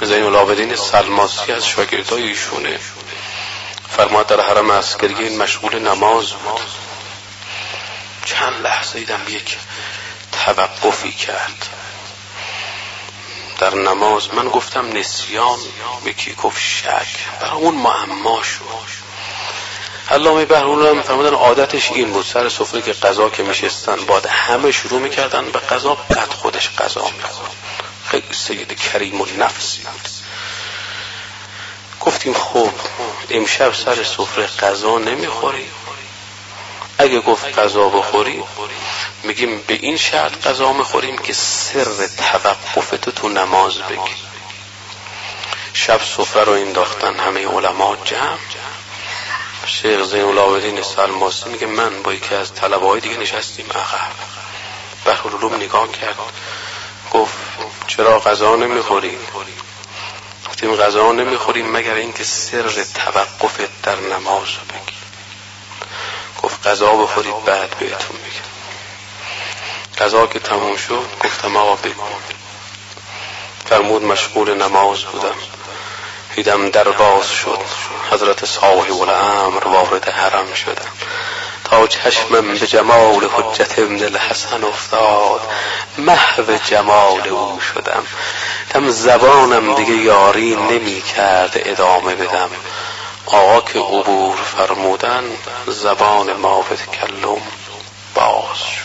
زین العابدین سلماسی از شاگردای ایشونه. فرماد در حرم عسکری مشغول نماز بود. چند لحظه دیدم یک توقفی کرد در نماز. من گفتم نسیان، یکی گفت شک، برای اون معما شد. علامه بهرون هم فرمودن عادتش این بود سر سفره که غذا که میشستن بعد همه شروع میکردن به غذا، بعد خودش غذا میخورد. خیلی سید کریم و نفسی بود. گفتیم خب امشب سر سفره غذا نمیخوری؟ اگه گفت غذا بخوری میگیم به این شرط غذا میخوریم که سر توقفتو تو نماز بگی. شب سفره رو انداختن همه علما جمع. شیخ زین العابدین سلماسی میگه من با یکی از طلبه‌های دیگه نشستیم عقب. بهرالعلوم نگاه کرد گفت چرا غذا نمیخوری؟ گفتیم غذا نمیخوریم مگر اینکه سر توقفت در نماز رو بگی. گفت غذا بخورید بعد بهتون میگم. غذا که تموم شد گفتم آقا بگو. فرمود مشغول نماز بودم، دیدم در باز شد، حضرت صاحب الامر وارد حرم شدم. تا چشمم به جمال حجت ابن الحسن افتاد، محو جمال او شدم. دم زبانم دیگه یاری نمی کرد ادامه بدم. آقا که عبور فرمودن زبان ما به تکلم باز شد.